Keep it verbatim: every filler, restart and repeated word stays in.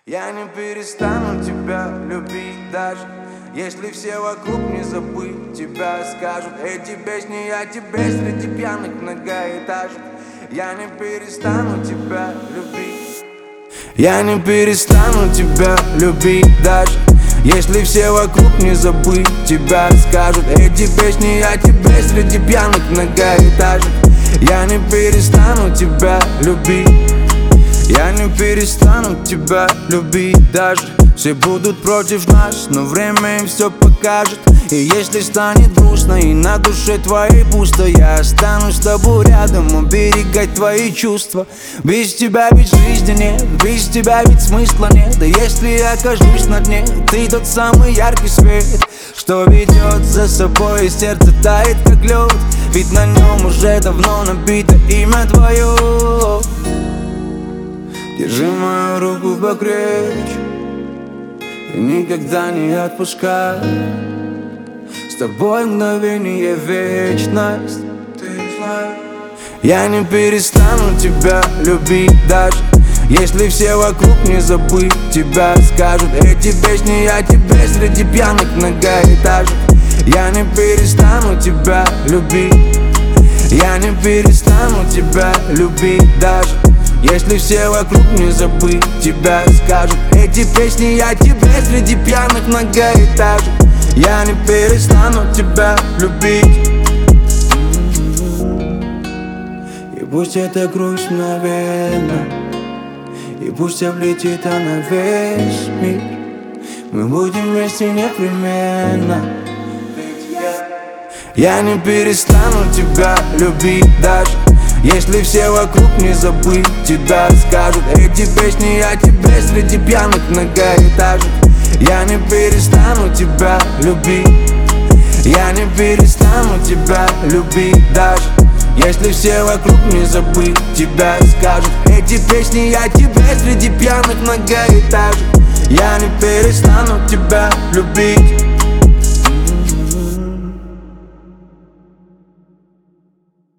Я не перестану тебя любить даже если все вокруг не забыть тебя скажут. Эти песни о тебе среди пьяных многоэтажек. Я не перестану тебя любить. Я не перестану тебя любить даже если все вокруг не забыть тебя скажут. Эти песни о тебе среди пьяных многоэтажек. Я не перестану тебя любить. Я не перестану тебя любить даже все будут против нас, но время им все покажет. И если станет грустно и на душе твоей пусто, я останусь с тобой рядом, оберегать твои чувства. Без тебя ведь жизни нет, без тебя ведь смысла нет. Да если я окажусь на дне, ты тот самый яркий свет, что ведет за собой, и сердце тает как лед. Ведь на нем уже давно набито имя твое. Держи мою руку покрепче и никогда не отпускай. С тобой мгновение вечность. Я не перестану тебя любить даже если все вокруг не забыть тебя скажут. Эти песни о тебе среди пьяных многоэтажек. Я не перестану тебя любить. Я не перестану тебя любить даже если все вокруг не забыть тебя скажут. Эти песни о тебе среди пьяных многоэтажек. Я не перестану тебя любить. И пусть это грусть мгновенно, и пусть облетит она весь мир, мы будем вместе непременно. Я не перестану тебя любить даже если все вокруг не забыть тебя скажут. Эти песни о тебе среди пьяных многоэтажек. Я не перестану тебя любить. Я не перестану тебя любить даже если все вокруг не забыть тебя скажут. Эти песни о тебе среди пьяных многоэтажек. Я не перестану тебя